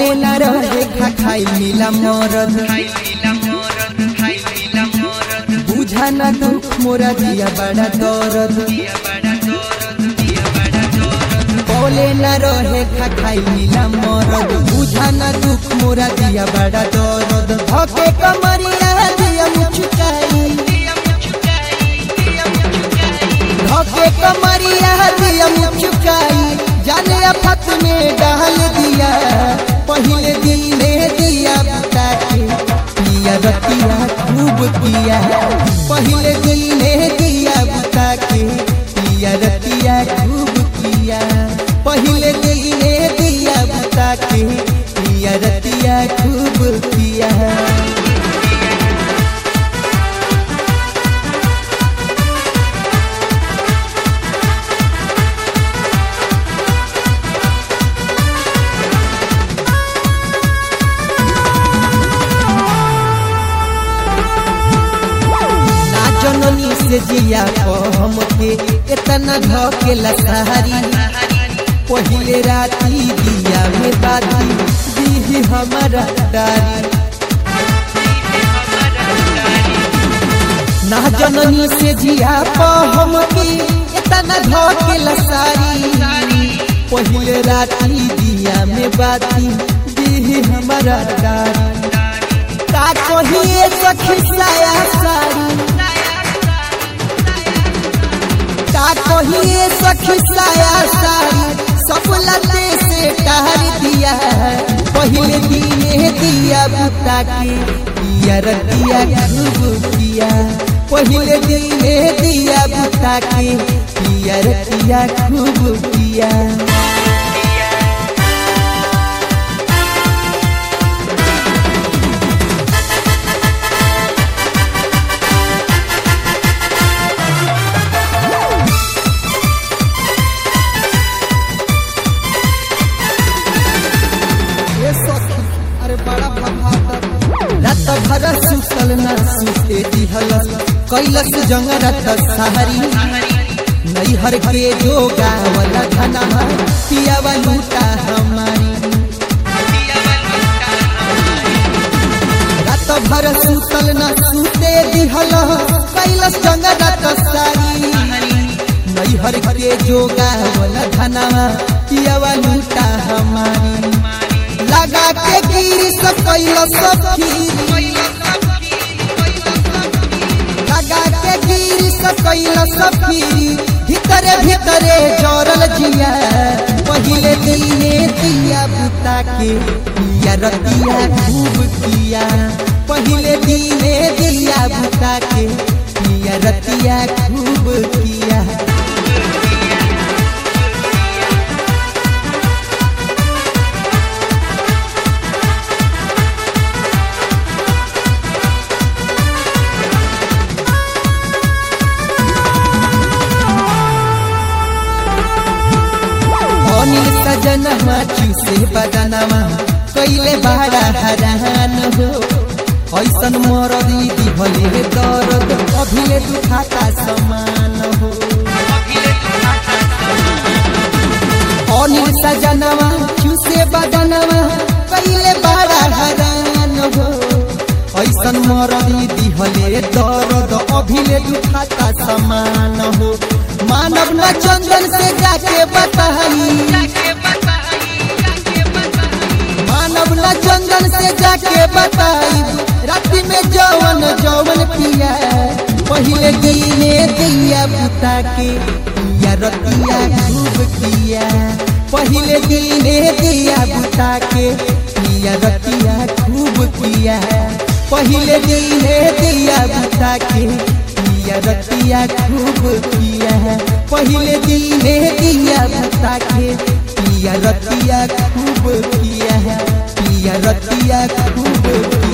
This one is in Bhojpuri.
पहले न रहे खाई मिला मरद बुझा न दुख मोरा दिया बड़ा दर्द पहले न रहे खाई मिला मरद बुझा न दुख मोरा दिया बड़ा दर्द धके कमरिया दिया मुचुकाई धके कमरिया दिया मुचुकाई जाने अफत में डाल दिया पहले दिन में दिया बता के पिया रतिया खूब किया पहले दिन में दिया बता के पिया रतिया खूब किया पहले दिन में दिया बता के पिया रतिया खूब किया जननी से जिया हमके इतना धके लसहारी पहले राती दिया में बाती दी हमारा दारी ना जननी से जिया हमके इतना धके लसहारी पहले राती दिया में बाती दी हमारा दारी का कहिए सखी साया सारी का कहिए सखी साया सारी सब लते से टहर दिया पहले दिने दिया बुता के पिया रतिया खूब किया पहले दिने दिया बुता के पिया रतिया खूब किया रात भर सुतल न सुते दिहलस कैलस जंग रात सहारी नैहर के जोगा वाला धना पियावा लूटा हमारी रात भर सुतल न सुते दिहलस कैलस जंग रात सहारी नैहर के जोगा वाला धना पियावा लूटा हमारी लगा के गिरी सकैल सखीरी लगा के गिरी सकैल सखीरी भीतरे भीतरे जोरल जिया पहले दिने दिया बुता के पिया रतिया खूब किया पहले दिने दिया बुता के पिया रतिया खूब किया अनिल सजनवा चूसे बदनवा कैले बड़ा हरान हो ऐसन मरदी दिहले दर्द अभिले दुखाता समान हो अनिल सजनवा चूसे बदनवा कैले बड़ा हरान हो ऐसन मरदी दिहले दर्द अभिले दुखाता समान हो मानव न चंदन से जाके बताई मानव न चंदन से जाके बताई राति में जवन जवन पिया पहले दिने दिया बुता के पिया रतिया खूब किया पहले दिने दिया बुता के पिया रतिया खूब किया पहले दिने दिया बुता के पिया रतिया खूब किया पहले दिने दिया बुता के पिया रतिया खूब किया पिया रतिया खूब